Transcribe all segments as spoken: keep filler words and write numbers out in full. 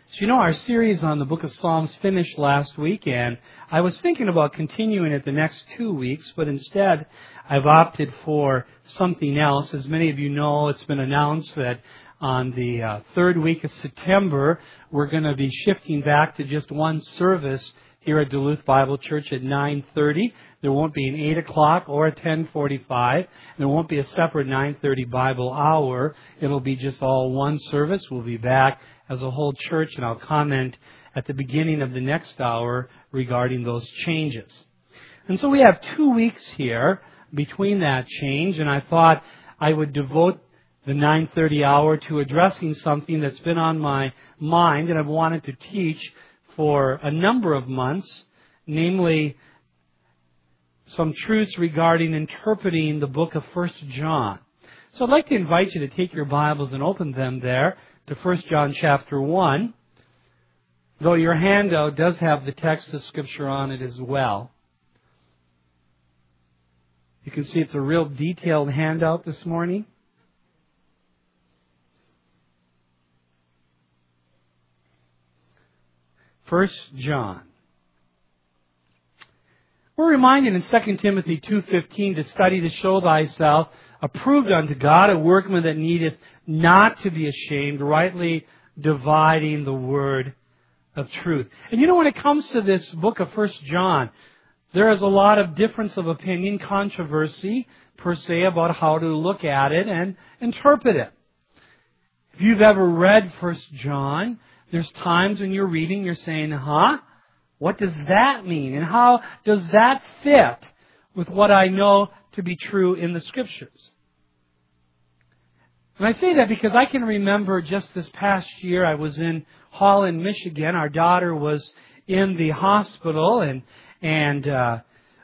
So you know, our series on the book of Psalms finished last week, and I was thinking about continuing it the next two weeks, but instead I've opted for something else. As many of you know, it's been announced that on the uh, third week of September, we're going to be shifting back to just one service here at Duluth Bible Church at nine thirty. There won't be an eight o'clock or a ten forty-five. There won't be a separate nine thirty Bible hour. It'll be just all one service. We'll be back as a whole church, and I'll comment at the beginning of the next hour regarding those changes. And so we have two weeks here between that change, and I thought I would devote the nine thirty hour to addressing something that's been on my mind and I've wanted to teach for a number of months, namely some truths regarding interpreting the book of First John. So I'd like to invite you to take your Bibles and open them there to First John chapter one, though your handout does have the text of Scripture on it as well. You can see it's a real detailed handout this morning. First John. We're reminded in Second Timothy two fifteen to study to show thyself approved unto God, a workman that needeth not to be ashamed, rightly dividing the word of truth. And you know, when it comes to this book of First John, there is a lot of difference of opinion, controversy, per se, about how to look at it and interpret it. If you've ever read First John, there's times when you're reading, you're saying, huh? What does that mean? And how does that fit with what I know to be true in the Scriptures? And I say that because I can remember just this past year, I was in Holland, Michigan. Our daughter was in the hospital, and and uh,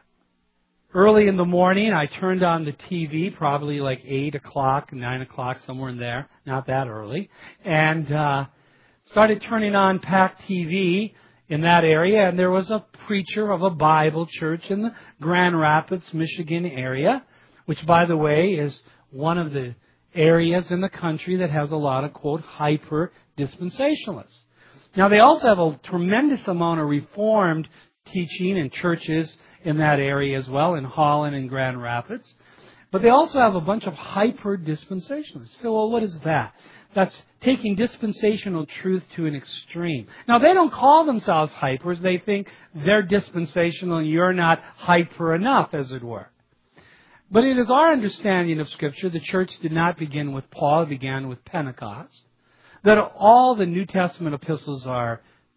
early in the morning, I turned on the T V, probably like eight o'clock, nine o'clock, somewhere in there, not that early, and uh, started turning on Pac T V in that area, and there was a preacher of a Bible church in the Grand Rapids, Michigan area, which, by the way, is one of the areas in the country that has a lot of, quote, hyper-dispensationalists. Now, they also have a tremendous amount of Reformed teaching in churches in that area as well, in Holland and Grand Rapids. But they also have a bunch of hyper-dispensationalists. So, well, what is that? That's taking dispensational truth to an extreme. Now, they don't call themselves hypers. They think they're dispensational and you're not hyper enough, as it were. But it is our understanding of Scripture, the church did not begin with Paul, it began with Pentecost. That all the New Testament epistles are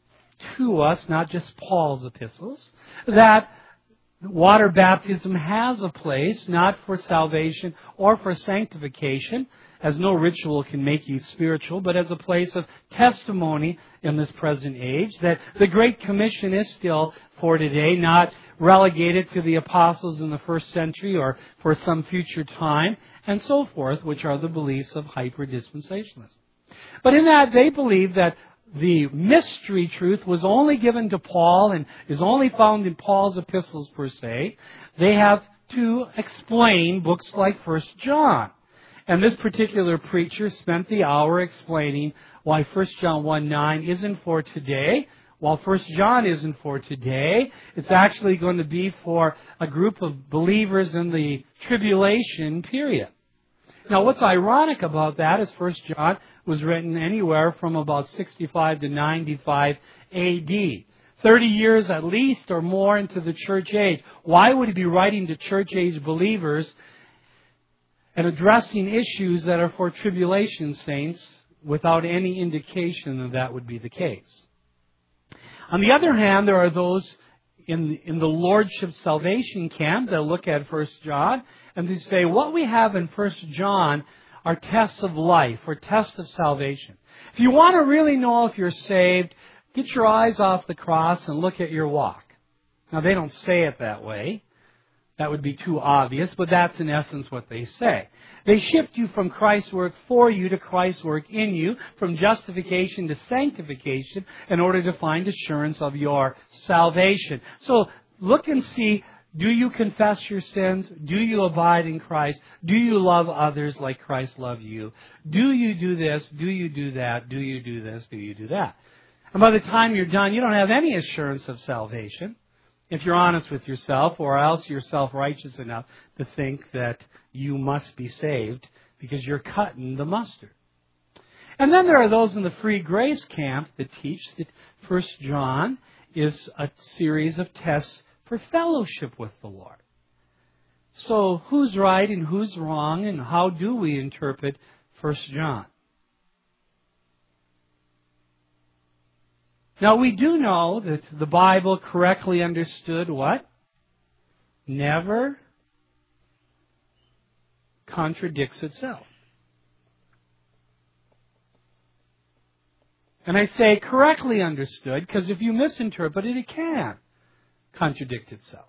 to us, not just Paul's epistles. That water baptism has a place, not for salvation or for sanctification, as no ritual can make you spiritual, but as a place of testimony in this present age, that the Great Commission is still for today, not relegated to the apostles in the first century or for some future time, and so forth, which are the beliefs of hyper-dispensationalism. But in that, they believe that the mystery truth was only given to Paul and is only found in Paul's epistles per se. They have to explain books like First John. And this particular preacher spent the hour explaining why First John one nine isn't for today, while First John isn't for today. It's actually going to be for a group of believers in the tribulation period. Now, what's ironic about that is First John was written anywhere from about sixty-five to ninety-five A D. thirty years at least or more into the church age. Why would he be writing to church age believers and addressing issues that are for tribulation saints without any indication that that would be the case? On the other hand, there are those in, in the Lordship Salvation camp that look at First John and they say, what we have in First John are tests of life or tests of salvation. If you want to really know if you're saved, get your eyes off the cross and look at your walk. Now, they don't say it that way. That would be too obvious, but that's in essence what they say. They shift you from Christ's work for you to Christ's work in you, from justification to sanctification, in order to find assurance of your salvation. So look and see, do you confess your sins? Do you abide in Christ? Do you love others like Christ loved you? Do you do this? Do you do that? Do you do this? Do you do that? And by the time you're done, you don't have any assurance of salvation, if you're honest with yourself, or else you're self-righteous enough to think that you must be saved because you're cutting the mustard. And then there are those in the free grace camp that teach that First John is a series of tests for fellowship with the Lord. So who's right and who's wrong, and how do we interpret First John? Now, we do know that the Bible, correctly understood, what? Never contradicts itself. And I say correctly understood, because if you misinterpret it, it can contradict itself.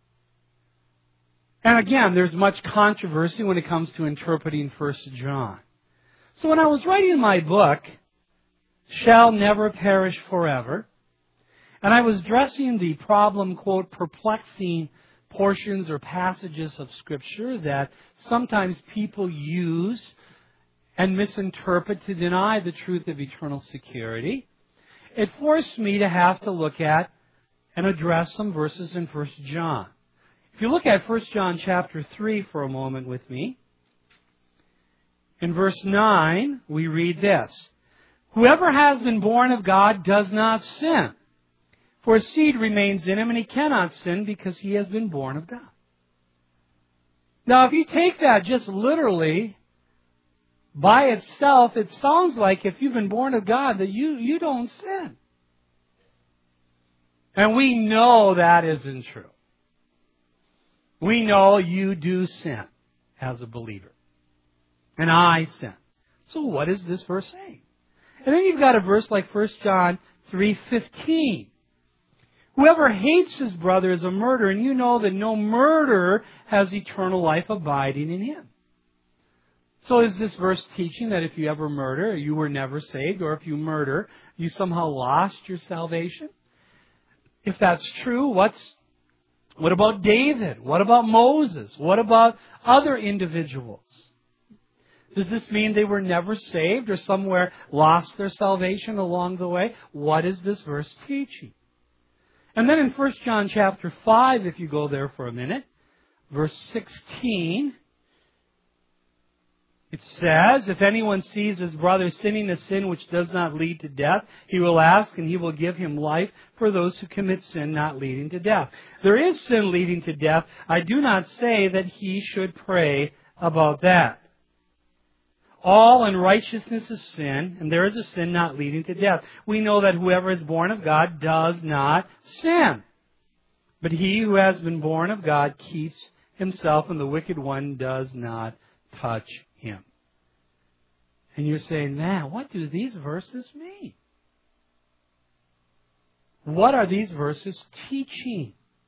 And again, there's much controversy when it comes to interpreting First John. So when I was writing my book, Shall Never Perish Forever, and I was addressing the problem, quote, perplexing portions or passages of Scripture that sometimes people use and misinterpret to deny the truth of eternal security, it forced me to have to look at and address some verses in First John. If you look at First John chapter three for a moment with me, in verse nine, we read this: Whoever has been born of God does not sin, for his seed remains in him, and he cannot sin because he has been born of God. Now, if you take that just literally, by itself, it sounds like if you've been born of God, that you, you don't sin. And we know that isn't true. We know you do sin as a believer. And I sin. So what is this verse saying? And then you've got a verse like First John three fifteen. Whoever hates his brother is a murderer, and you know that no murderer has eternal life abiding in him. So is this verse teaching that if you ever murder, you were never saved, or if you murder, you somehow lost your salvation? If that's true, what's what about David? What about Moses? What about other individuals? Does this mean they were never saved or somewhere lost their salvation along the way? What is this verse teaching? And then in First John chapter five, if you go there for a minute, verse sixteen, it says, if anyone sees his brother sinning a sin which does not lead to death, he will ask and he will give him life for those who commit sin not leading to death. There is sin leading to death. I do not say that he should pray about that. All unrighteousness is sin, and there is a sin not leading to death. We know that whoever is born of God does not sin. But he who has been born of God keeps himself, and the wicked one does not touch him. And you're saying, man, what do these verses mean? What are these verses teaching?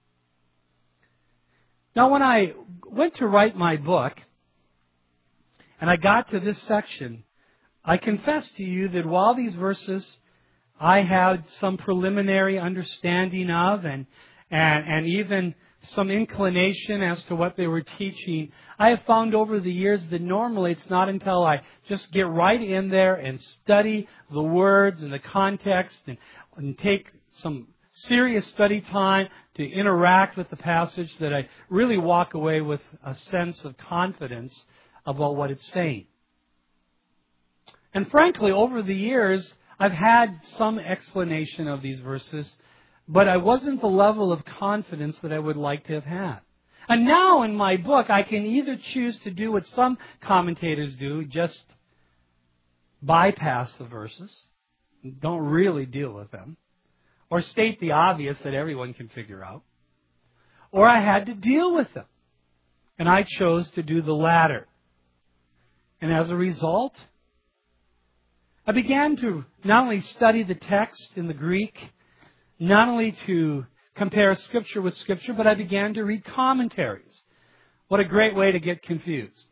Now, when I went to write my book, and I got to this section, I confess to you that while these verses I had some preliminary understanding of and, and, and even some inclination as to what they were teaching, I have found over the years that normally it's not until I just get right in there and study the words and the context and, and take some serious study time to interact with the passage that I really walk away with a sense of confidence about what it's saying. And frankly, over the years, I've had some explanation of these verses, but I wasn't the level of confidence that I would like to have had. And now in my book, I can either choose to do what some commentators do, just bypass the verses, don't really deal with them, or state the obvious that everyone can figure out, or I had to deal with them. And I chose to do the latter. And as a result, I began to not only study the text in the Greek, not only to compare Scripture with Scripture, but I began to read commentaries. What a great way to get confused.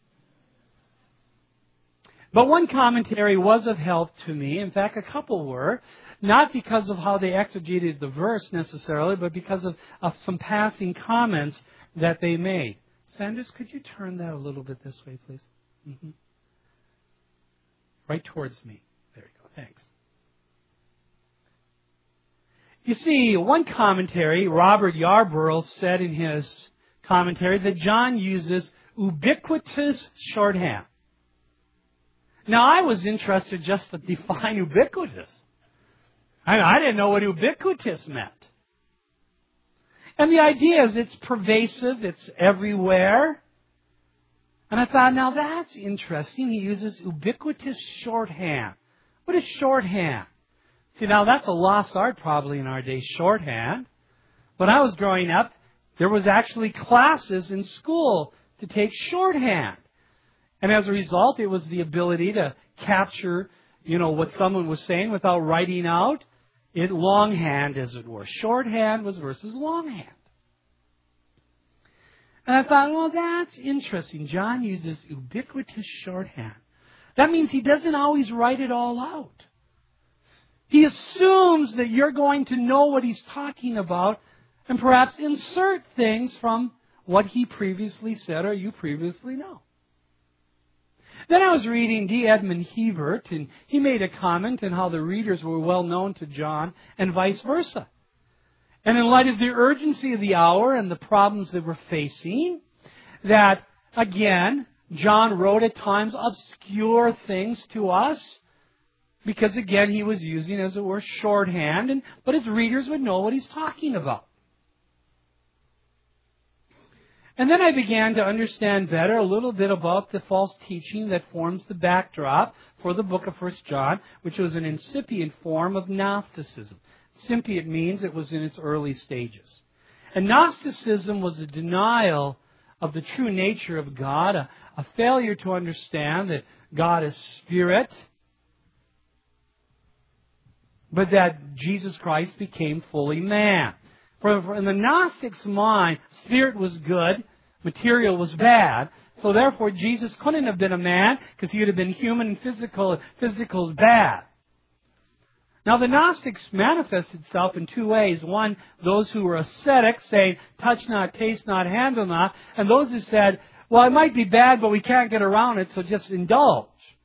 But one commentary was of help to me. In fact, a couple were. Not because of how they exegeted the verse necessarily, but because of, of some passing comments that they made. Sanders, could you turn that a little bit this way, please? Mm-hmm. Right towards me. There you go. Thanks. You see, one commentary, Robert Yarborough, said in his commentary that John uses ubiquitous shorthand. Now, I was interested just to define ubiquitous. I, I didn't know what ubiquitous meant. And the idea is it's pervasive, it's everywhere. And I thought, now that's interesting. He uses ubiquitous shorthand. What is shorthand? See, now that's a lost art probably in our day, shorthand. When I was growing up, there was actually classes in school to take shorthand. And as a result, it was the ability to capture, you know, what someone was saying without writing out it longhand, as it were. Shorthand was versus longhand. And I thought, well, that's interesting. John uses ubiquitous shorthand. That means he doesn't always write it all out. He assumes that you're going to know what he's talking about and perhaps insert things from what he previously said or you previously know. Then I was reading D. Edmund Hebert, and he made a comment on how the readers were well known to John and vice versa. And in light of the urgency of the hour and the problems they were facing, that, again, John wrote at times obscure things to us because, again, he was using, as it were, shorthand, and, but his readers would know what he's talking about. And then I began to understand better a little bit about the false teaching that forms the backdrop for the book of First John, which was an incipient form of Gnosticism. Incipient means it was in its early stages. And Gnosticism was a denial of the true nature of God, a, a failure to understand that God is spirit, but that Jesus Christ became fully man. For, for in the Gnostics' mind, spirit was good, material was bad, so therefore Jesus couldn't have been a man because he would have been human and physical, and physical is bad. Now the Gnostics manifest itself in two ways. One, those who were ascetics, saying, touch not, taste not, handle not, and those who said, well, it might be bad, but we can't get around it, so just indulge.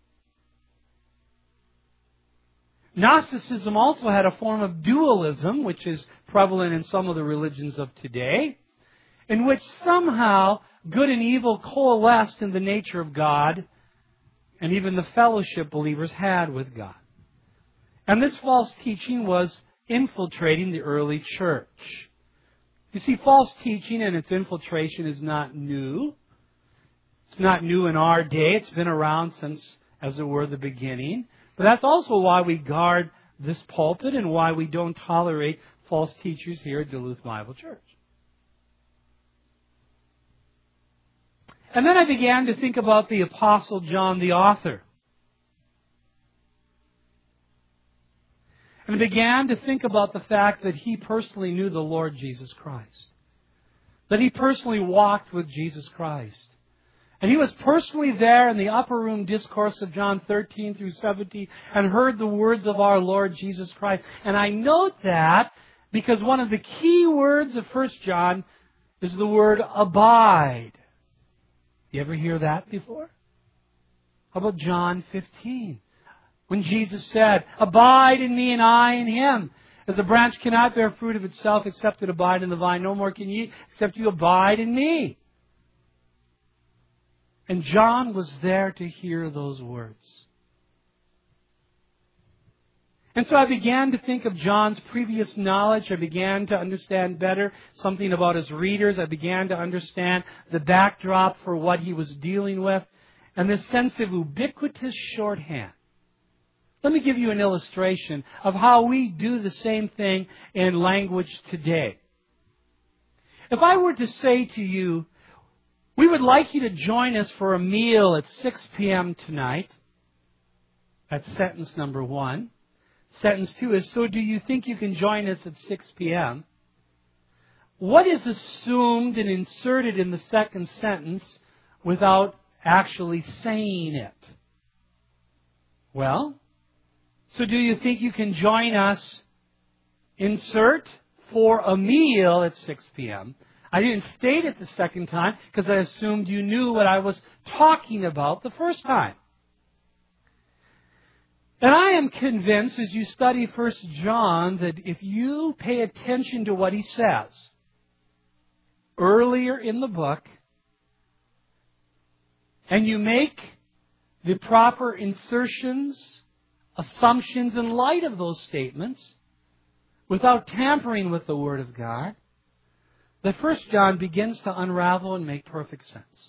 Gnosticism also had a form of dualism, which is prevalent in some of the religions of today, in which somehow good and evil coalesced in the nature of God and even the fellowship believers had with God. And this false teaching was infiltrating the early church. You see, false teaching and its infiltration is not new. It's not new in our day. It's been around since, as it were, the beginning. But that's also why we guard this pulpit and why we don't tolerate false teachers here at Duluth Bible Church. And then I began to think about the Apostle John, the author. And I began to think about the fact that he personally knew the Lord Jesus Christ. That he personally walked with Jesus Christ. And he was personally there in the upper room discourse of John thirteen through seventeen and heard the words of our Lord Jesus Christ. And I note that because one of the key words of First John is the word abide. You ever hear that before? How about John fifteen? When Jesus said, abide in me and I in him. As a branch cannot bear fruit of itself except it abide in the vine, no more can ye except you abide in me. And John was there to hear those words. And so I began to think of John's previous knowledge. I began to understand better something about his readers. I began to understand the backdrop for what he was dealing with and this sense of ubiquitous shorthand. Let me give you an illustration of how we do the same thing in language today. If I were to say to you, we would like you to join us for a meal at six p.m. tonight. That's sentence number one. Sentence two is, so do you think you can join us at six p.m.? What is assumed and inserted in the second sentence without actually saying it? Well, so do you think you can join us, insert, for a meal at six p.m.? I didn't state it the second time because I assumed you knew what I was talking about the first time. And I am convinced as you study First John that if you pay attention to what he says earlier in the book, and you make the proper insertions, assumptions in light of those statements, without tampering with the Word of God, that First John begins to unravel and make perfect sense.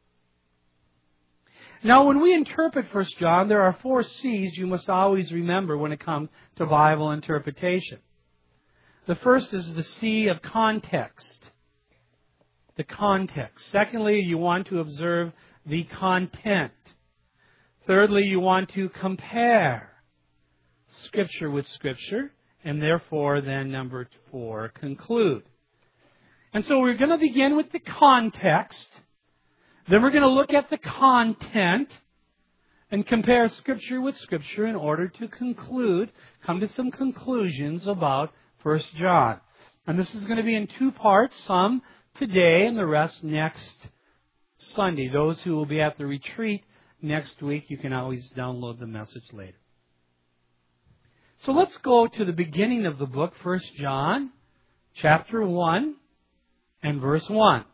Now, when we interpret First John, there are four C's you must always remember when it comes to Bible interpretation. The first is the C of context. The context. Secondly, you want to observe the content. Thirdly, you want to compare Scripture with Scripture. And therefore, then, number four, conclude. And so we're going to begin with the context. Then we're going to look at the content and compare Scripture with Scripture in order to conclude, come to some conclusions about First John. And this is going to be in two parts, some today and the rest next Sunday. Those who will be at the retreat next week, you can always download the message later. So let's go to the beginning of the book, First John, chapter one and verse one.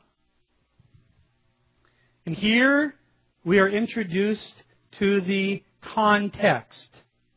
And here we are introduced to the context.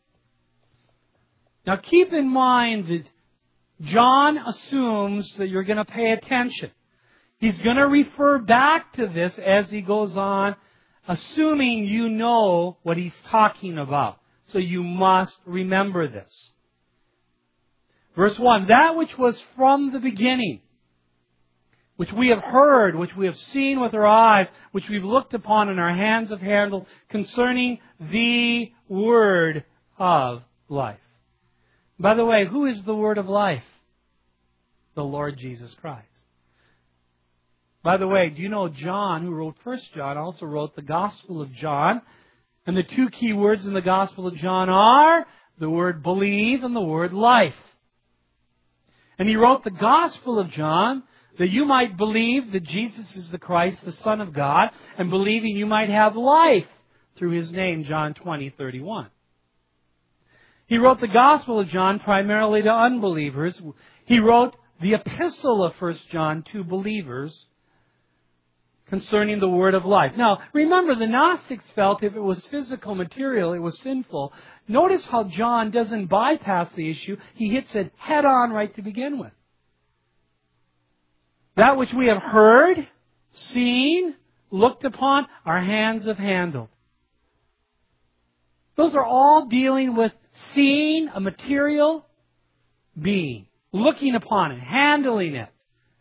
Now keep in mind that John assumes that you're going to pay attention. He's going to refer back to this as he goes on, assuming you know what he's talking about. So you must remember this. Verse one, that which was from the beginning, which we have heard, which we have seen with our eyes, which we've looked upon and our hands have handled, concerning the word of life. By the way, who is the word of life? The Lord Jesus Christ. By the way, do you know John, who wrote First John, also wrote the Gospel of John? And the two key words in the Gospel of John are the word believe and the word life. And he wrote the Gospel of John that you might believe that Jesus is the Christ, the Son of God, and believing you might have life through His name, John twenty, thirty-one. He wrote the Gospel of John primarily to unbelievers. He wrote the Epistle of First John to believers concerning the word of life. Now, remember, the Gnostics felt if it was physical material, it was sinful. Notice how John doesn't bypass the issue. He hits it head on right to begin with. That which we have heard, seen, looked upon, our hands have handled. Those are all dealing with seeing a material being, looking upon it, handling it.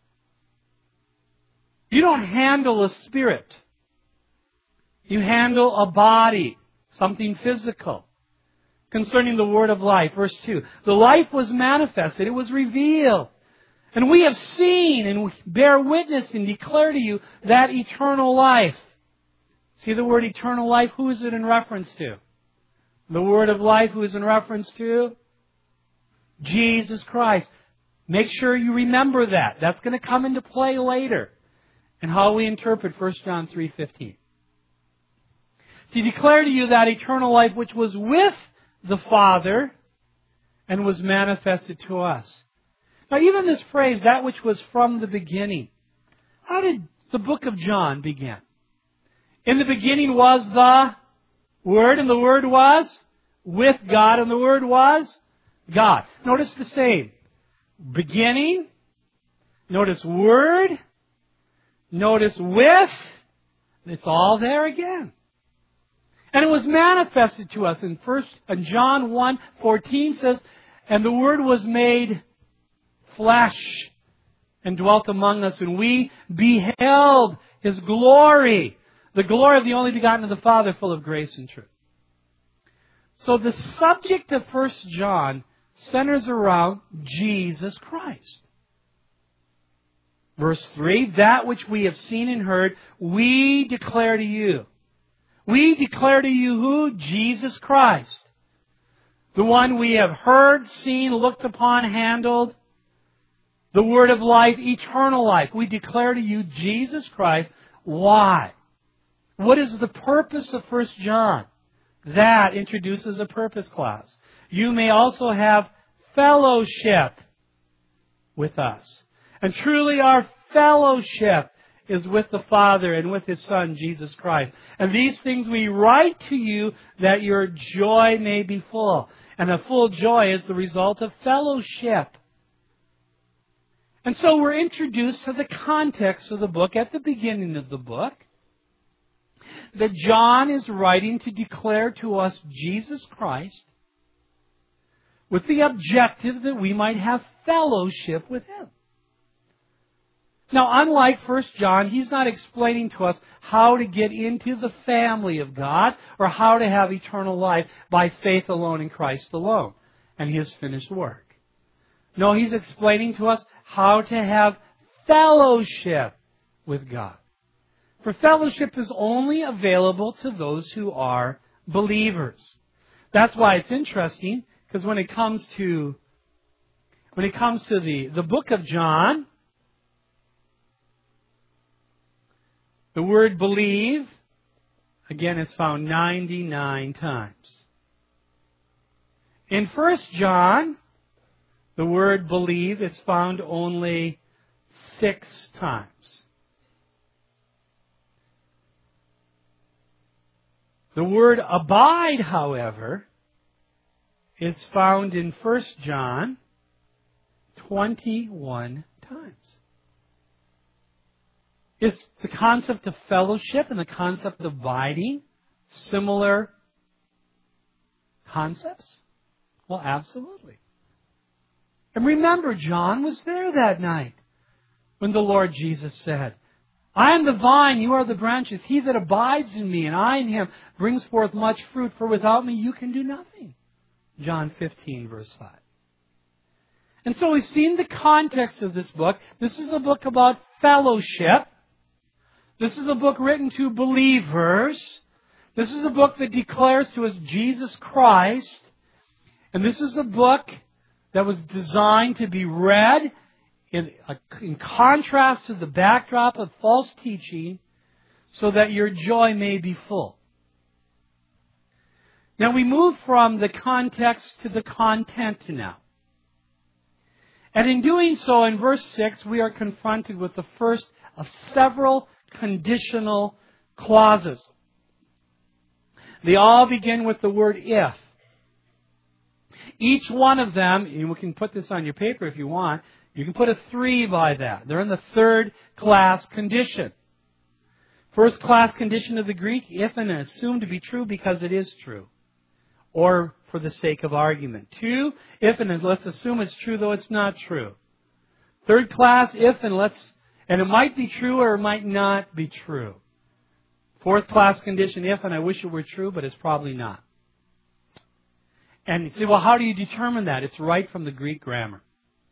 You don't handle a spirit. You handle a body, something physical. Concerning the word of life, verse two. The life was manifested, it was revealed. And we have seen and bear witness and declare to you that eternal life. See the word eternal life? Who is it in reference to? The word of life, who is in reference to? Jesus Christ. Make sure you remember that. That's going to come into play later. And how we interpret First John three fifteen. To declare to you that eternal life which was with the Father and was manifested to us. Now even this phrase, that which was from the beginning. How did the book of John begin? In the beginning was the Word, and the Word was with God, and the Word was God. Notice the same. Beginning. Notice Word. Notice with, it's all there again. And it was manifested to us in first in John one fourteen says, and the Word was made flesh and dwelt among us, and we beheld His glory, the glory of the only begotten of the Father, full of grace and truth. So the subject of First John centers around Jesus Christ. Verse three, that which we have seen and heard, we declare to you. We declare to you who? Jesus Christ. The one we have heard, seen, looked upon, handled. The word of life, eternal life. We declare to you Jesus Christ. Why? What is the purpose of First John? That introduces a purpose clause. You may also have fellowship with us. And truly our fellowship is with the Father and with His Son, Jesus Christ. And these things we write to you that your joy may be full. And a full joy is the result of fellowship. And so we're introduced to the context of the book at the beginning of the book, that John is writing to declare to us Jesus Christ with the objective that we might have fellowship with Him. Now, unlike First John, he's not explaining to us how to get into the family of God or how to have eternal life by faith alone in Christ alone and His finished work. No, he's explaining to us how to have fellowship with God. For fellowship is only available to those who are believers. That's why it's interesting, because when it comes to when it comes to the, the book of John, the word believe, again, is found ninety-nine times. In First John, the word believe is found only six times. The word abide, however, is found in First John twenty-one times. Is the concept of fellowship and the concept of abiding similar concepts? Well, absolutely. And remember, John was there that night when the Lord Jesus said, I am the vine, you are the branches. He that abides in me and I in him brings forth much fruit, for without me you can do nothing. John fifteen, verse five. And so we've seen the context of this book. This is a book about fellowship. This is a book written to believers. This is a book that declares to us Jesus Christ. And this is a book that was designed to be read in, in contrast to the backdrop of false teaching so that your joy may be full. Now we move from the context to the content now. And in doing so, in verse six, we are confronted with the first of several conditional clauses. They all begin with the word if. Each one of them, and we can put this on your paper if you want, you can put a three by that. They're in the third class condition. First class condition of the Greek, if and assumed to be true because it is true, or for the sake of argument. Two, if and let's assume it's true though it's not true. Third class, if and let's, and it might be true or it might not be true. Fourth class condition, if and I wish it were true, but it's probably not. And you say, well, how do you determine that? It's right from the Greek grammar.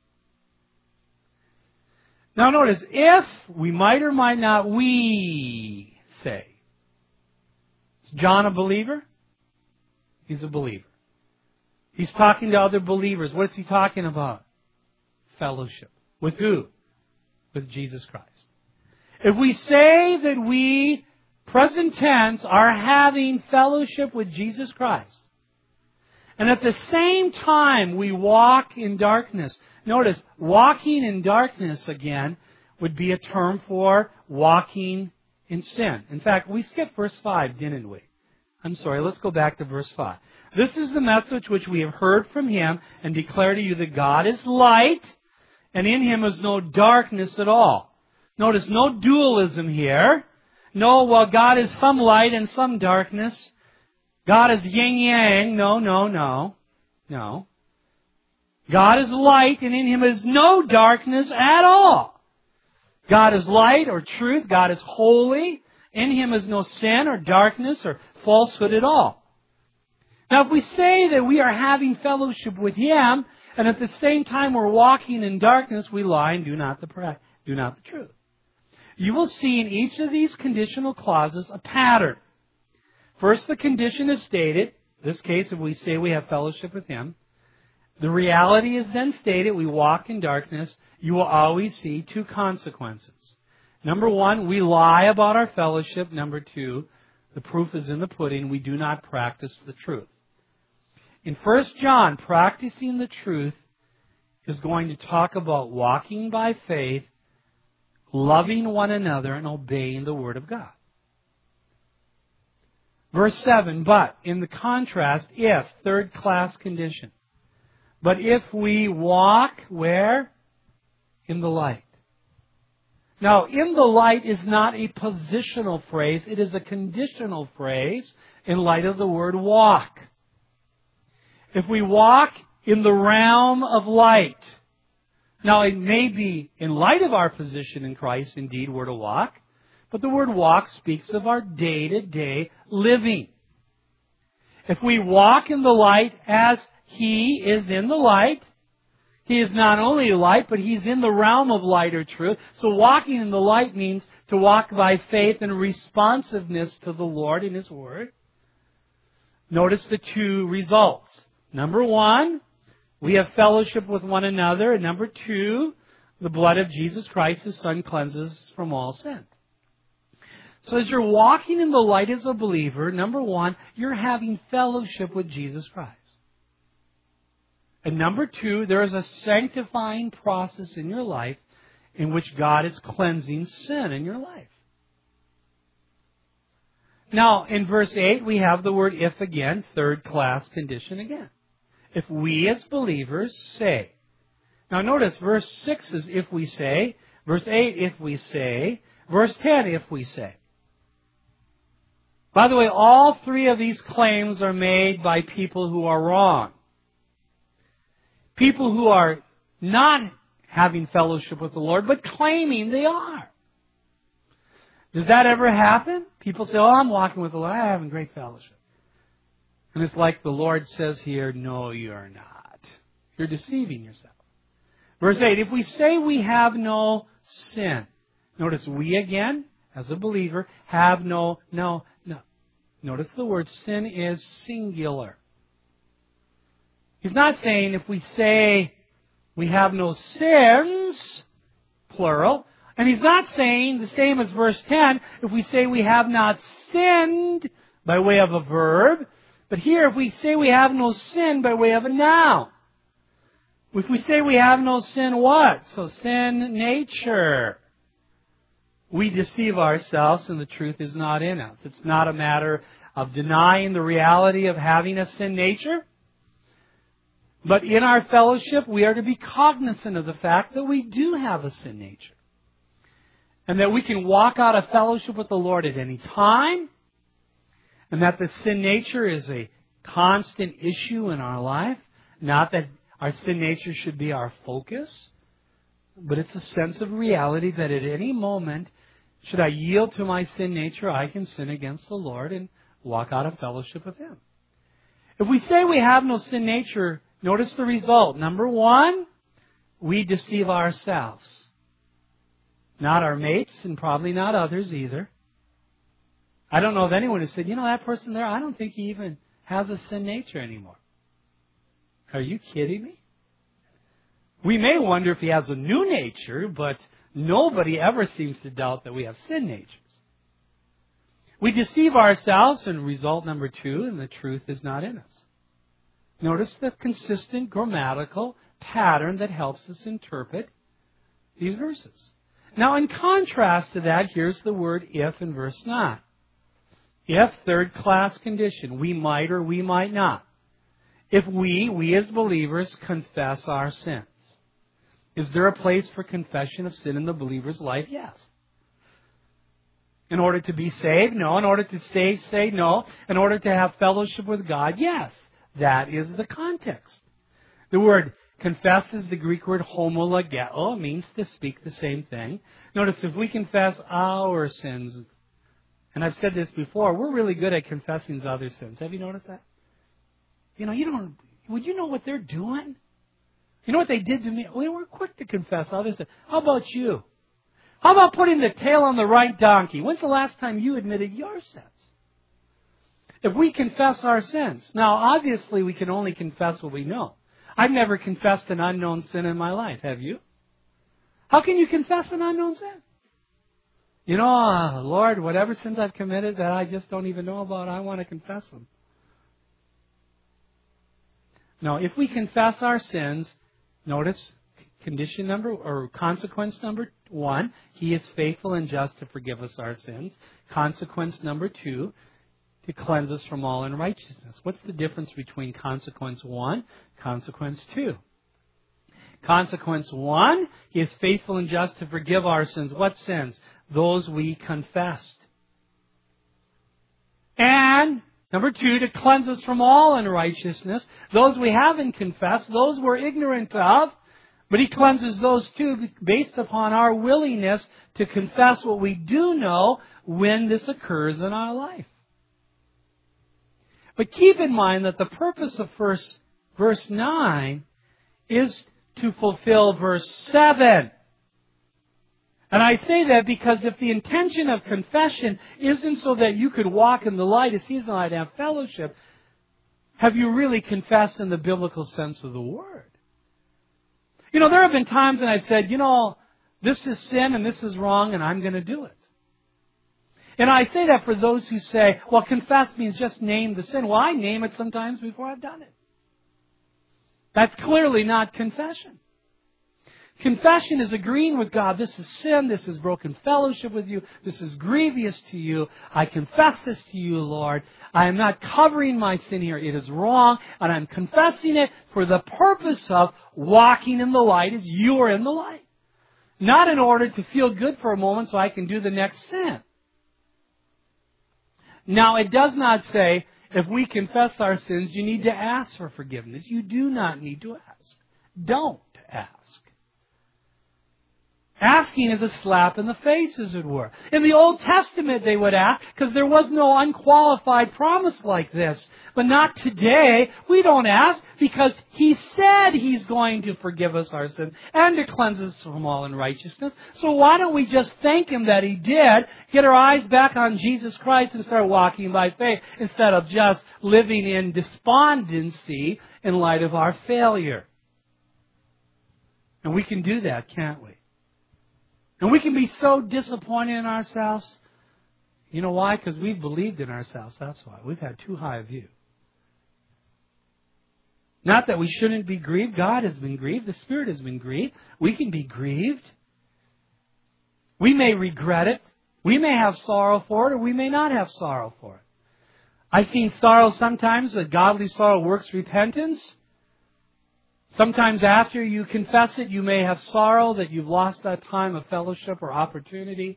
Now notice, if we might or might not, we say. Is John a believer? He's a believer. He's talking to other believers. What's he talking about? Fellowship. With who? With Jesus Christ. If we say that we, present tense, are having fellowship with Jesus Christ, and at the same time we walk in darkness. Notice, walking in darkness, again, would be a term for walking in sin. In fact, we skipped verse five, didn't we? I'm sorry, let's go back to verse five. This is the message which we have heard from Him and declare to you that God is light, and in Him is no darkness at all. Notice, no dualism here. No, well, God is some light and some darkness. God is yin-yang. No, no, no. No. God is light, and in Him is no darkness at all. God is light or truth. God is holy. In Him is no sin or darkness or falsehood at all. Now, if we say that we are having fellowship with Him, and at the same time we're walking in darkness, we lie and do not the, do not the truth. You will see in each of these conditional clauses a pattern. First, the condition is stated. In this case, if we say we have fellowship with Him, the reality is then stated, we walk in darkness. You will always see two consequences. Number one, we lie about our fellowship. Number two, the proof is in the pudding. We do not practice the truth. In First John, practicing the truth is going to talk about walking by faith, loving one another, and obeying the Word of God. Verse seven, but, in the contrast, if, third class condition. But if we walk, where? In the light. Now, in the light is not a positional phrase. It is a conditional phrase in light of the word walk. If we walk in the realm of light. Now, it may be in light of our position in Christ, indeed, we're to walk. But the word walk speaks of our day-to-day living. If we walk in the light as He is in the light, He is not only light, but He's in the realm of light or truth. So walking in the light means to walk by faith and responsiveness to the Lord and His Word. Notice the two results. Number one, we have fellowship with one another. And number two, the blood of Jesus Christ, His Son, cleanses us from all sin. So as you're walking in the light as a believer, number one, you're having fellowship with Jesus Christ. And number two, there is a sanctifying process in your life in which God is cleansing sin in your life. Now, in verse eight, we have the word if again, third class condition again. If we as believers say. Now notice, verse six is if we say. Verse eight, if we say. Verse ten, if we say. By the way, all three of these claims are made by people who are wrong. People who are not having fellowship with the Lord, but claiming they are. Does that ever happen? People say, oh, I'm walking with the Lord. I'm having great fellowship. And it's like the Lord says here, no, you're not. You're deceiving yourself. Verse eight, if we say we have no sin. Notice we again, as a believer, have no, no, no. Notice the word sin is singular. He's not saying if we say we have no sins, plural. And He's not saying the same as verse ten, if we say we have not sinned by way of a verb. But here, if we say we have no sin by way of a noun. If we say we have no sin, what? So sin nature. We deceive ourselves and the truth is not in us. It's not a matter of denying the reality of having a sin nature. But in our fellowship, we are to be cognizant of the fact that we do have a sin nature. And that we can walk out of fellowship with the Lord at any time. And that the sin nature is a constant issue in our life. Not that our sin nature should be our focus. But it's a sense of reality that at any moment, should I yield to my sin nature, I can sin against the Lord and walk out of fellowship with Him. If we say we have no sin nature, notice the result. Number one, we deceive ourselves. Not our mates and probably not others either. I don't know of anyone who said, you know, that person there, I don't think he even has a sin nature anymore. Are you kidding me? We may wonder if he has a new nature, but nobody ever seems to doubt that we have sin natures. We deceive ourselves, and result number two, and the truth is not in us. Notice the consistent grammatical pattern that helps us interpret these verses. Now, in contrast to that, here's the word if in verse nine. If, third class condition, we might or we might not. If we, we as believers, confess our sins. Is there a place for confession of sin in the believer's life? Yes. In order to be saved? No. In order to stay saved? No. In order to have fellowship with God? Yes. That is the context. The word confess is the Greek word homologeo. It means to speak the same thing. Notice if we confess our sins, and I've said this before, we're really good at confessing other sins. Have you noticed that? You know, you don't, would you know what they're doing? You know what they did to me? We were quick to confess other sins. How about you? How about putting the tail on the right donkey? When's the last time you admitted your sins? If we confess our sins. Now, obviously, we can only confess what we know. I've never confessed an unknown sin in my life. Have you? How can you confess an unknown sin? You know, uh, Lord, whatever sins I've committed that I just don't even know about, I want to confess them. No, if we confess our sins, notice condition number or consequence number one, He is faithful and just to forgive us our sins. Consequence number two, to cleanse us from all unrighteousness. What's the difference between consequence one, consequence two? Consequence one, He is faithful and just to forgive our sins. What sins? Those we confessed. And number two, to cleanse us from all unrighteousness. Those we haven't confessed, those we're ignorant of, but He cleanses those too based upon our willingness to confess what we do know when this occurs in our life. But keep in mind that the purpose of verse, verse nine is to fulfill verse seven. And I say that because if the intention of confession isn't so that you could walk in the light as He's in the light and have fellowship, have you really confessed in the biblical sense of the word? You know, there have been times when I've said, you know, this is sin and this is wrong and I'm going to do it. And I say that for those who say, well, confess means just name the sin. Well, I name it sometimes before I've done it. That's clearly not confession. Confession is agreeing with God. This is sin. This is broken fellowship with you. This is grievous to you. I confess this to you, Lord. I am not covering my sin here. It is wrong. And I'm confessing it for the purpose of walking in the light as you are in the light. Not in order to feel good for a moment so I can do the next sin. Now, it does not say, if we confess our sins, you need to ask for forgiveness. You do not need to ask. Don't ask. Asking is a slap in the face, as it were. In the Old Testament, they would ask, because there was no unqualified promise like this. But not today. We don't ask, because He said He's going to forgive us our sins and to cleanse us from all unrighteousness. So why don't we just thank Him that He did, get our eyes back on Jesus Christ and start walking by faith, instead of just living in despondency in light of our failure. And we can do that, can't we? And we can be so disappointed in ourselves. You know why? Because we've believed in ourselves. That's why. We've had too high a view. Not that we shouldn't be grieved. God has been grieved. The Spirit has been grieved. We can be grieved. We may regret it. We may have sorrow for it, or we may not have sorrow for it. I've seen sorrow sometimes, that godly sorrow works repentance. Sometimes after you confess it, you may have sorrow that you've lost that time of fellowship or opportunity.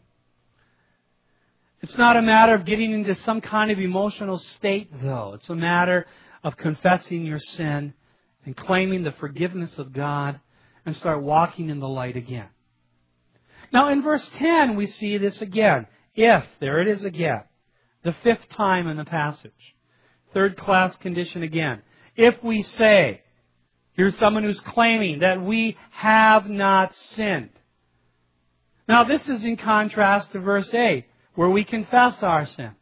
It's not a matter of getting into some kind of emotional state, though. It's a matter of confessing your sin and claiming the forgiveness of God and start walking in the light again. Now, in verse ten, we see this again. If, there it is again. The fifth time in the passage. Third class condition again. If we say... Here's someone who's claiming that we have not sinned. Now, this is in contrast to verse eight, where we confess our sins.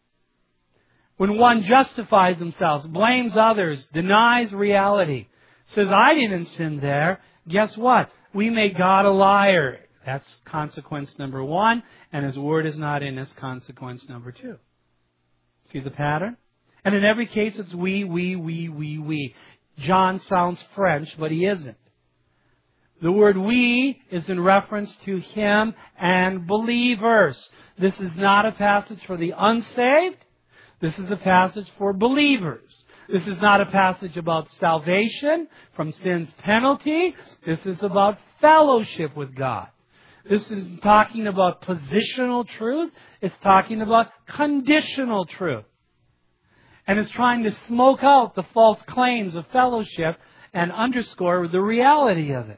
When one justifies themselves, blames others, denies reality, says, I didn't sin there, guess what? We make God a liar. That's consequence number one, and His Word is not in us, consequence number two. See the pattern? And in every case, it's we, we, we, we, we. John sounds French, but he isn't. The word we is in reference to him and believers. This is not a passage for the unsaved. This is a passage for believers. This is not a passage about salvation from sin's penalty. This is about fellowship with God. This is talking about positional truth. It's talking about conditional truth. And it's trying to smoke out the false claims of fellowship and underscore the reality of it.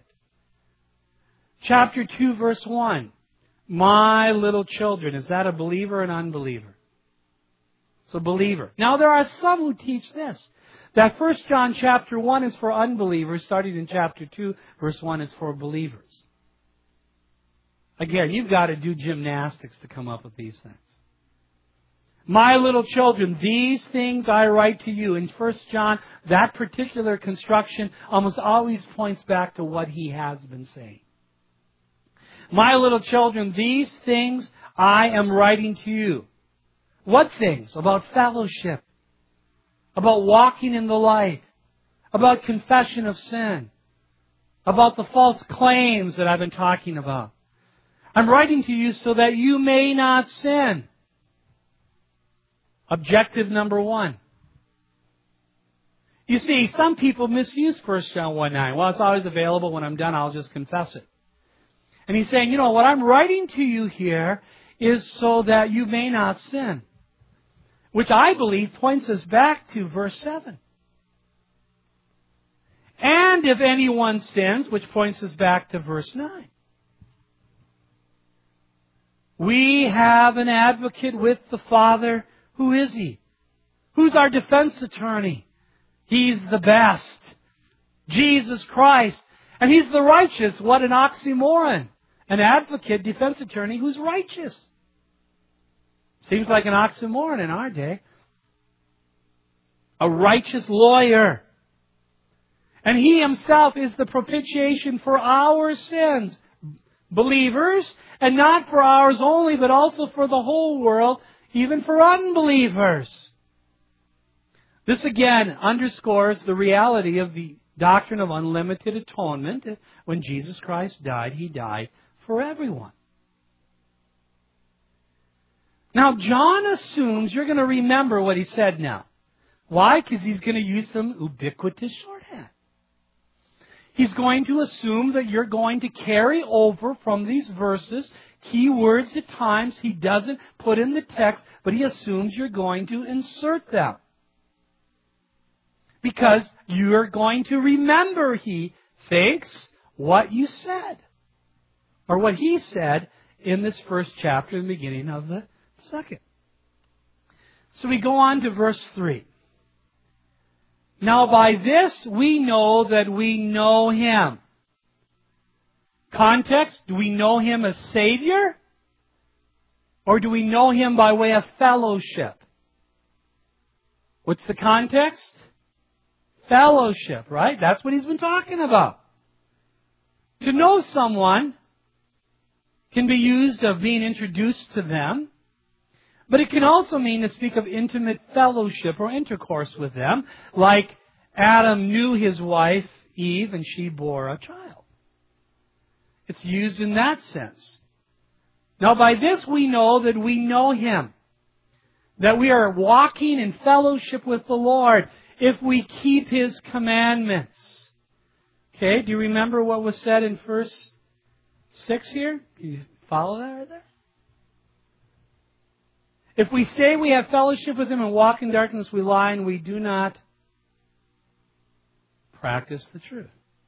Chapter two, verse one. My little children. Is that a believer or an unbeliever? It's a believer. Now, there are some who teach this. That First John chapter one is for unbelievers. Starting in chapter two, verse one is for believers. Again, you've got to do gymnastics to come up with these things. My little children, these things I write to you. In First John, that particular construction almost always points back to what he has been saying. My little children, these things I am writing to you. What things? About fellowship. About walking in the light. About confession of sin. About the false claims that I've been talking about. I'm writing to you so that you may not sin. Objective number one. You see, some people misuse First John one nine. Well, it's always available. When I'm done, I'll just confess it. And he's saying, you know, what I'm writing to you here is so that you may not sin. Which I believe points us back to verse seven. And if anyone sins, which points us back to verse nine. We have an advocate with the Father. Who is He? Who's our defense attorney? He's the best. Jesus Christ. And He's the righteous. What an oxymoron. An advocate, defense attorney who's righteous. Seems like an oxymoron in our day. A righteous lawyer. And He Himself is the propitiation for our sins. Believers, and not for ours only, but also for the whole world, even for unbelievers. This again underscores the reality of the doctrine of unlimited atonement. When Jesus Christ died, He died for everyone. Now, John assumes you're going to remember what he said now. Why? Because he's going to use some ubiquitous shorthand. He's going to assume that you're going to carry over from these verses key words at times he doesn't put in the text, but he assumes you're going to insert them. Because you're going to remember, he thinks, what you said. Or what he said in this first chapter, the beginning of the second. So we go on to verse three. Now by this we know that we know Him. Context, do we know Him as Savior? Or do we know Him by way of fellowship? What's the context? Fellowship, right? That's what he's been talking about. To know someone can be used of being introduced to them, but it can also mean to speak of intimate fellowship or intercourse with them, like Adam knew his wife, Eve, and she bore a child. It's used in that sense. Now, by this we know that we know Him, that we are walking in fellowship with the Lord if we keep His commandments. Okay, do you remember what was said in verse six here? Can you follow that right there? If we say we have fellowship with Him and walk in darkness, we lie and we do not practice the truth.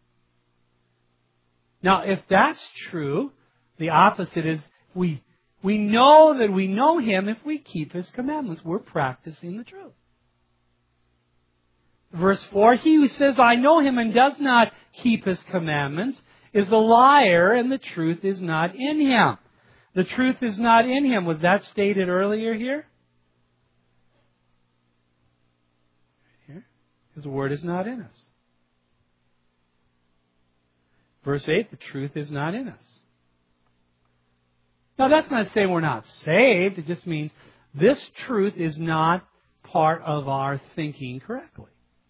Now, if that's true, the opposite is we, we know that we know Him if we keep His commandments. We're practicing the truth. Verse four, he who says, I know Him and does not keep His commandments is a liar, and the truth is not in him. The truth is not in him. Was that stated earlier here? Here. His word is not in us. Verse eight, the truth is not in us. Now that's not saying we're not saved. It just means this truth is not part of our thinking correctly.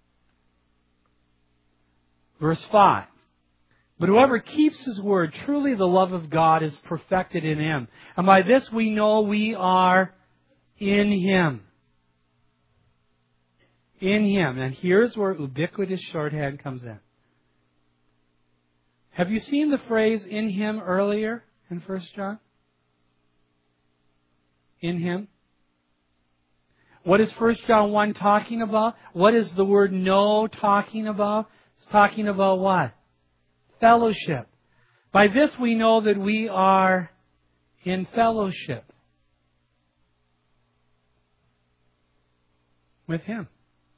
Verse five. But whoever keeps His word, truly the love of God is perfected in him. And by this we know we are in Him. In Him. And here's where ubiquitous shorthand comes in. Have you seen the phrase in Him earlier in First John? In Him. What is First John one talking about? What is the word know talking about? It's talking about what? Fellowship. By this we know that we are in fellowship with Him.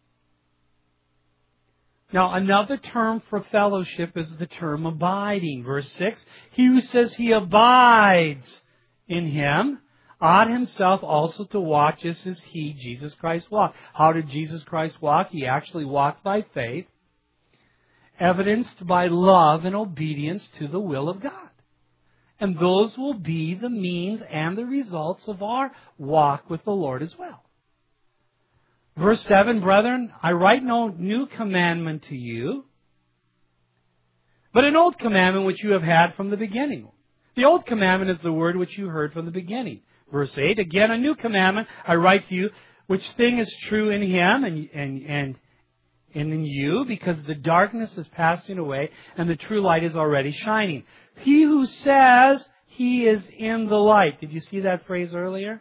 Now, another term for fellowship is the term abiding. Verse six, he who says he abides in Him ought himself also to walk just as He, Jesus Christ, walked. How did Jesus Christ walk? He actually walked by faith, evidenced by love and obedience to the will of God. And those will be the means and the results of our walk with the Lord as well. Verse seven, brethren, I write no new commandment to you, but an old commandment which you have had from the beginning. The old commandment is the word which you heard from the beginning. Verse eight, again, a new commandment I write to you, which thing is true in him and, and, and, and in you, because the darkness is passing away and the true light is already shining. He who says he is in the light. Did you see that phrase earlier?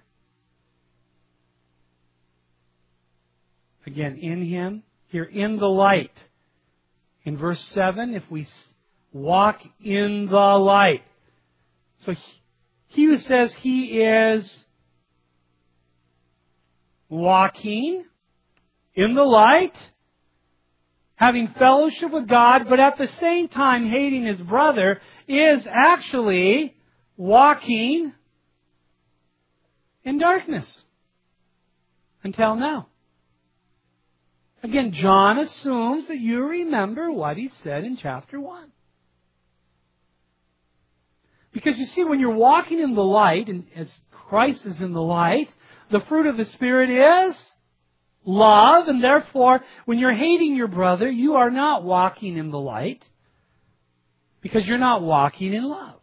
Again, in him. Here, in the light. In verse seven, if we walk in the light. So he, he who says he is walking in the light, having fellowship with God, but at the same time hating his brother, is actually walking in darkness. Until now. Again, John assumes that you remember what he said in chapter one. Because you see, when you're walking in the light, and as Christ is in the light, the fruit of the Spirit is love, and therefore, when you're hating your brother, you are not walking in the light, because you're not walking in love.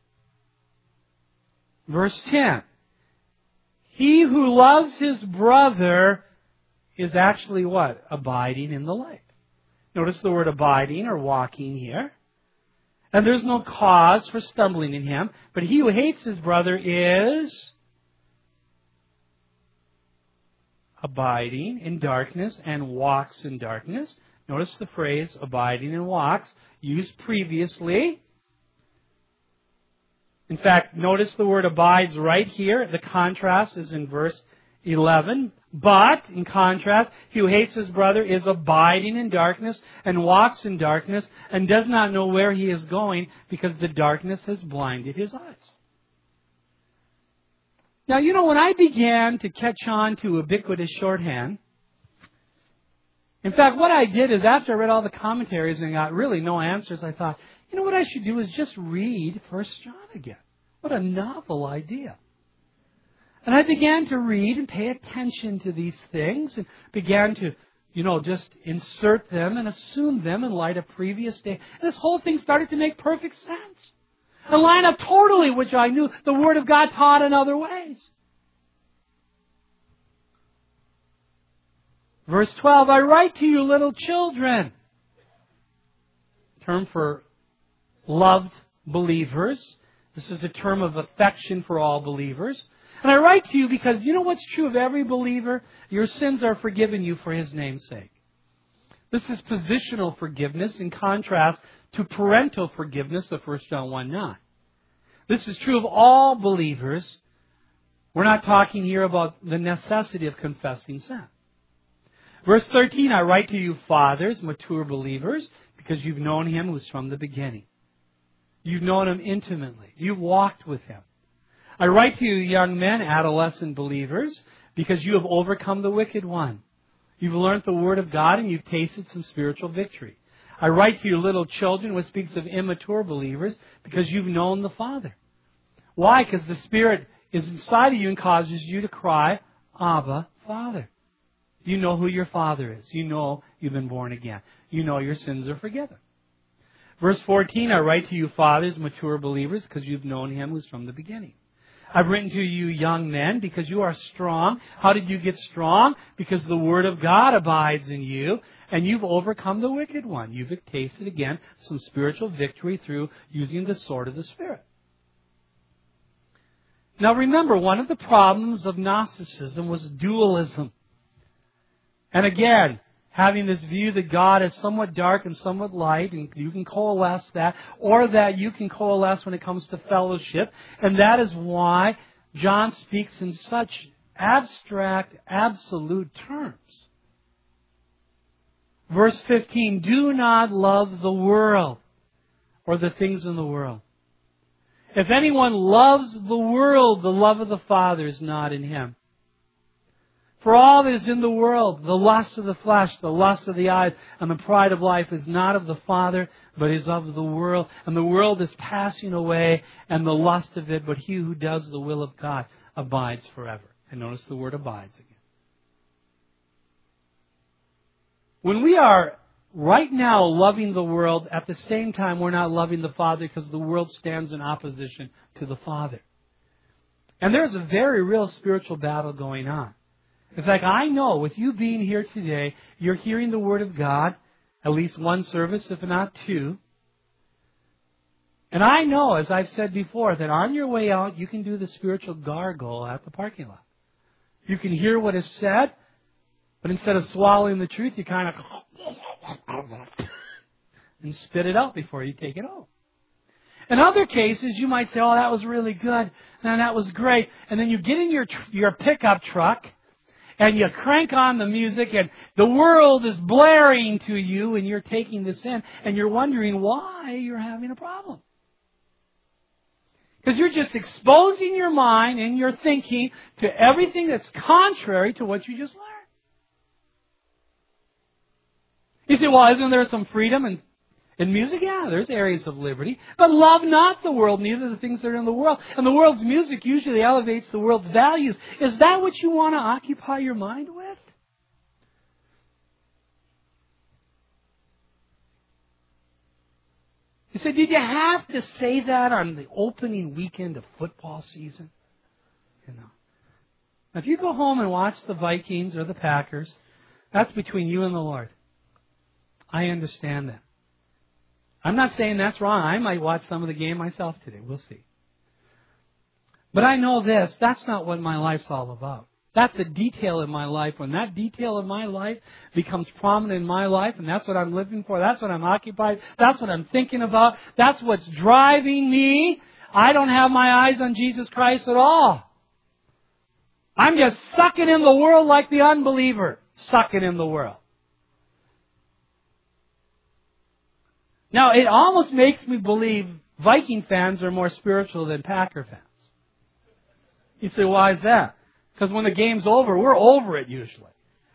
Verse ten. He who loves his brother is actually what? Abiding in the light. Notice the word abiding or walking here. And there's no cause for stumbling in him. But he who hates his brother is abiding in darkness and walks in darkness. Notice the phrase abiding and walks used previously. In fact, notice the word abides right here. The contrast is in verse eleven. But, in contrast, he who hates his brother is abiding in darkness and walks in darkness and does not know where he is going because the darkness has blinded his eyes. Now, you know, when I began to catch on to ubiquitous shorthand, in fact, what I did is after I read all the commentaries and got really no answers, I thought, you know what I should do is just read First John again. What a novel idea. And I began to read and pay attention to these things and began to, you know, just insert them and assume them in light of previous day. And this whole thing started to make perfect sense. And line up totally, which I knew the Word of God taught in other ways. Verse twelve, I write to you, little children. Term for loved believers. This is a term of affection for all believers. And I write to you because you know what's true of every believer? Your sins are forgiven you for His name's sake. This is positional forgiveness in contrast to parental forgiveness of First John one nine. This is true of all believers. We're not talking here about the necessity of confessing sin. Verse thirteen, I write to you, fathers, mature believers, because you've known Him who's from the beginning. You've known Him intimately. You've walked with Him. I write to you, young men, adolescent believers, because you have overcome the wicked one. You've learned the Word of God and you've tasted some spiritual victory. I write to you, little children, which speaks of immature believers, because you've known the Father. Why? Because the Spirit is inside of you and causes you to cry, Abba, Father. You know who your Father is. You know you've been born again. You know your sins are forgiven. Verse fourteen, I write to you, fathers, mature believers, because you've known Him who's from the beginning. I've written to you, young men, because you are strong. How did you get strong? Because the Word of God abides in you, and you've overcome the wicked one. You've tasted, again, some spiritual victory through using the sword of the Spirit. Now remember, one of the problems of Gnosticism was dualism. And again, having this view that God is somewhat dark and somewhat light, and you can coalesce that, or that you can coalesce when it comes to fellowship. And that is why John speaks in such abstract, absolute terms. Verse fifteen, do not love the world or the things in the world. If anyone loves the world, the love of the Father is not in him. For all that is in the world, the lust of the flesh, the lust of the eyes, and the pride of life is not of the Father, but is of the world. And the world is passing away, and the lust of it, but he who does the will of God abides forever. And notice the word abides again. When we are right now loving the world, at the same time we're not loving the Father because the world stands in opposition to the Father. And there's a very real spiritual battle going on. In fact, I know with you being here today, you're hearing the Word of God, at least one service, if not two. And I know, as I've said before, that on your way out, you can do the spiritual gargle at the parking lot. You can hear what is said, but instead of swallowing the truth, you kind of and spit it out before you take it home. In other cases, you might say, oh, that was really good, and that was great. And then you get in your tr- your pickup truck, and you crank on the music, and the world is blaring to you, and you're taking this in, and you're wondering why you're having a problem. Because you're just exposing your mind and your thinking to everything that's contrary to what you just learned. You say, well, isn't there some freedom in, in music? Yeah, there's areas of liberty. But love not the world, neither the things that are in the world. And the world's music usually elevates the world's values. Is that what you want to occupy your mind with? You say, did you have to say that on the opening weekend of football season? You know. Now, if you go home and watch the Vikings or the Packers, that's between you and the Lord. I understand that. I'm not saying that's wrong. I might watch some of the game myself today. We'll see. But I know this. That's not what my life's all about. That's a detail in my life. When that detail in my life becomes prominent in my life, and that's what I'm living for, that's what I'm occupied, that's what I'm thinking about, that's what's driving me, I don't have my eyes on Jesus Christ at all. I'm just sucking in the world like the unbeliever, sucking in the world. Now, it almost makes me believe Viking fans are more spiritual than Packer fans. You say, why is that? Because when the game's over, we're over it usually.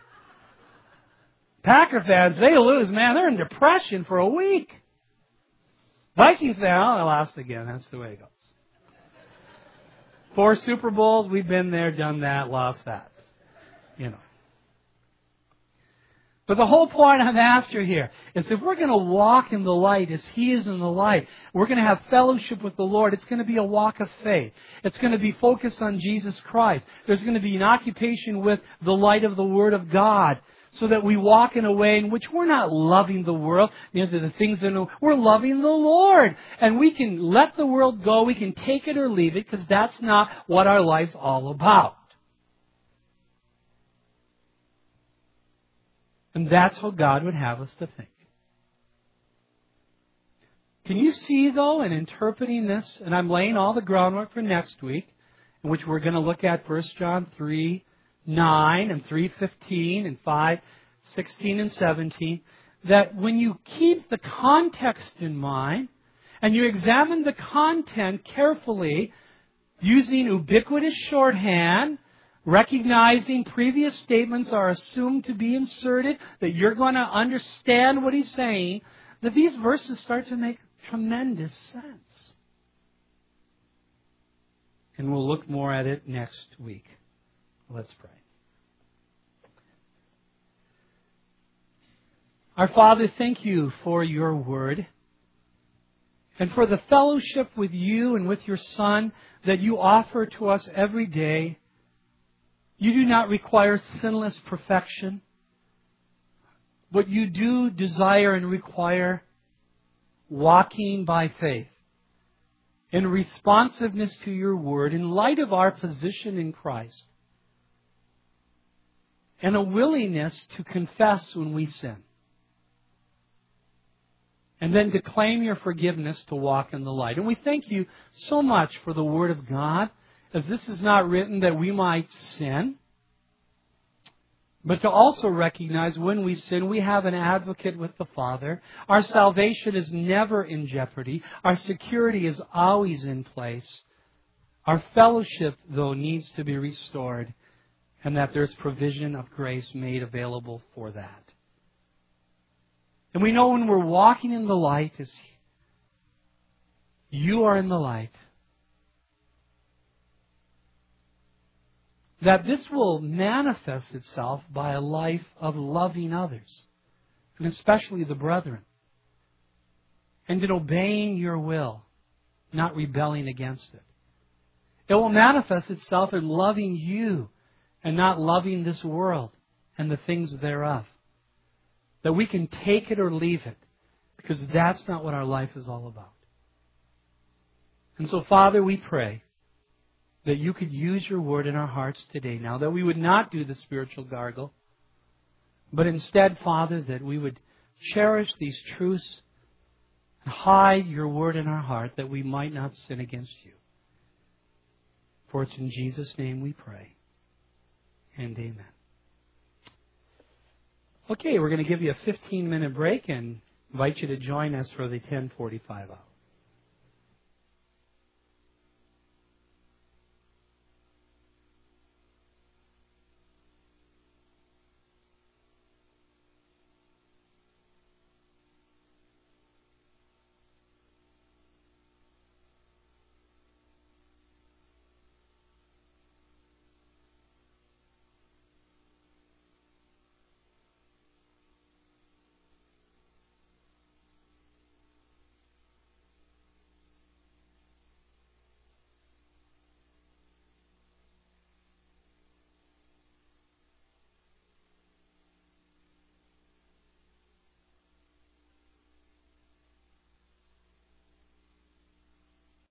Packer fans, they lose, man, they're in depression for a week. Viking fans, oh, I lost again. That's the way it goes. Four Super Bowls, we've been there, done that, lost that. You know. But the whole point I'm after here is if we're going to walk in the light as He is in the light, we're going to have fellowship with the Lord. It's going to be a walk of faith. It's going to be focused on Jesus Christ. There's going to be an occupation with the light of the Word of God so that we walk in a way in which we're not loving the world, you know, the things that we're loving the Lord. And we can let the world go. We can take it or leave it because that's not what our life's all about. And that's how God would have us to think. Can you see, though, in interpreting this, and I'm laying all the groundwork for next week, in which we're going to look at First John three nine and three fifteen and five sixteen and seventeen, that when you keep the context in mind, and you examine the content carefully, using ubiquitous shorthand, recognizing previous statements are assumed to be inserted, that you're going to understand what he's saying, that these verses start to make tremendous sense. And we'll look more at it next week. Let's pray. Our Father, thank you for your word and for the fellowship with you and with your Son that you offer to us every day. You do not require sinless perfection, but you do desire and require walking by faith in responsiveness to your word in light of our position in Christ and a willingness to confess when we sin and then to claim your forgiveness to walk in the light. And we thank you so much for the Word of God, as this is not written that we might sin, but to also recognize when we sin, we have an advocate with the Father. Our salvation is never in jeopardy. Our security is always in place. Our fellowship, though, needs to be restored. and that there's provision of grace made available for that. And we know when we're walking in the light, as you are in the light, that this will manifest itself by a life of loving others, and especially the brethren, and in obeying your will, not rebelling against it. It will manifest itself in loving you and not loving this world and the things thereof. That we can take it or leave it, because that's not what our life is all about. And so, Father, we pray that you could use your word in our hearts today now, that we would not do the spiritual gargle, but instead, Father, that we would cherish these truths and hide your word in our heart that we might not sin against you. For it's in Jesus' name we pray. And amen. Okay, we're going to give you a fifteen minute break and invite you to join us for the ten forty-five hour.